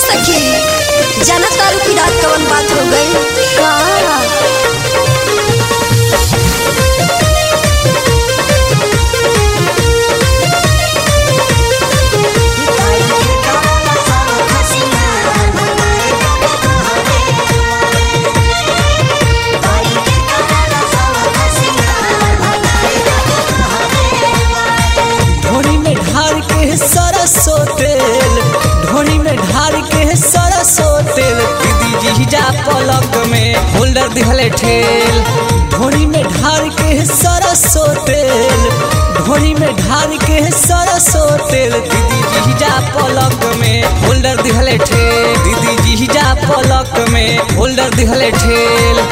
सखी जाना तारू की रात कवन बात हो गई का। ढोरी में ढार के सरसों तेल, ढोरी में ढार के सरसों तेल, दीदी जी जा पलक में होल्डर दिहले ठेल। ढोरी में ढार के सरसों तेल, ढोरी में ढार के सरसों तेल, दीदी जी जा पलक में होल्डर दिहले ठेल। दीदी जी जा पलक में होल्डर दिहले ठेल।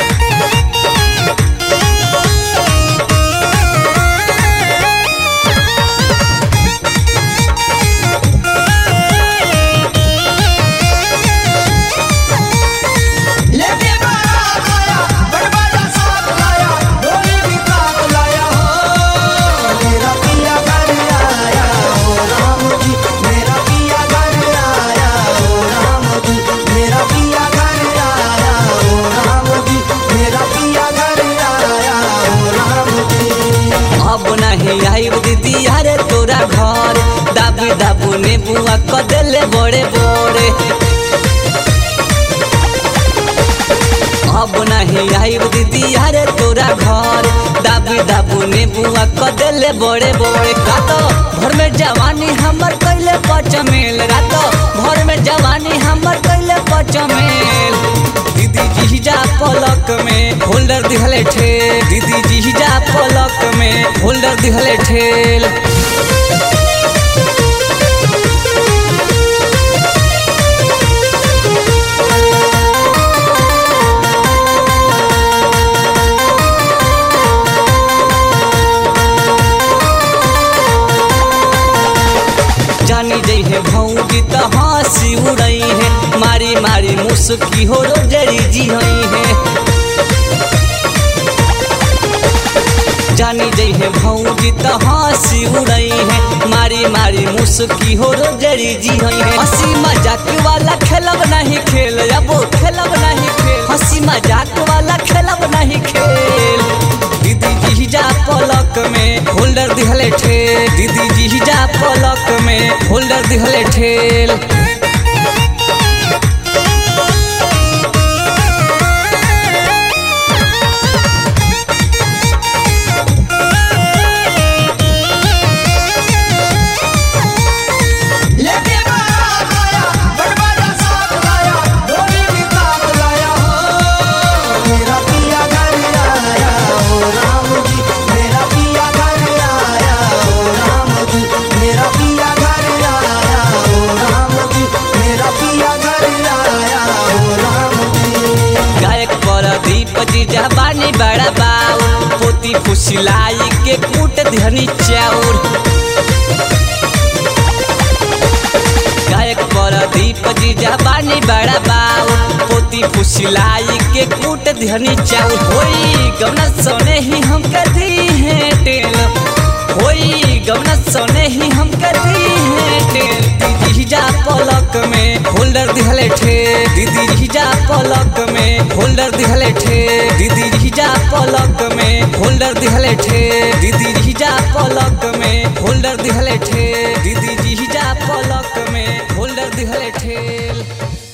अब नहीं आइब दीदी यारे तोरा घर, दाबू दाबू ने बुआ क देले बड़े बड़े। अब नहीं आइब दीदी यारे तोरा घर, दाबू दाबू ने बुआ क देले बड़े बड़े। रातो भर में जवानी हमर कैले पचमेल, रातो भर में जवानी हमर कैले पचमेल। दीदी जी जा पलक में होल्डर दिहले ठेल। दीदी जी जा पलक में होल्डर दिहले ठेल। जानी जई है भौजी त हंसी उड़ई है, मारी मारी मुस्की हो रोजरी जी हई है। जानी जई है भौजी त हंसी उड़ई है, मारी मारी मुस्की हो रोजरी जी हई है। हंसी मजाक वाला खेलब नहीं खेल, अब खेलब नहीं खेल, हंसी मजाक वाला खेलब नहीं खेल। दीदी जी जा पलक में होल्डर दिहले ठेल। दीदी जी जा पलक में होल्डर दिहले ठेल। जीजा बानी बड़ा बाऊ, पोती फुसिलाई के कूट धनी चाउर। गायक परदीप जीजा बानी बड़ा बाऊ, पोती फुसिलाई के कूट धनी चाउर। होई गमना सोने ही हम कर दी है टेल, होई गमना सोने ही हम कर दी है टेल। दीदी जा पलक में होल्डर दिहले ठेल। दीदी जा पलक में होल्डर दिहले ठेल। दीदी जा पलक में होल्डर दिहले ठेल। दीदी जा पलक में होल्डर दिहले ठेल। दीदी जा पलक में होल्डर दिहले ठेल।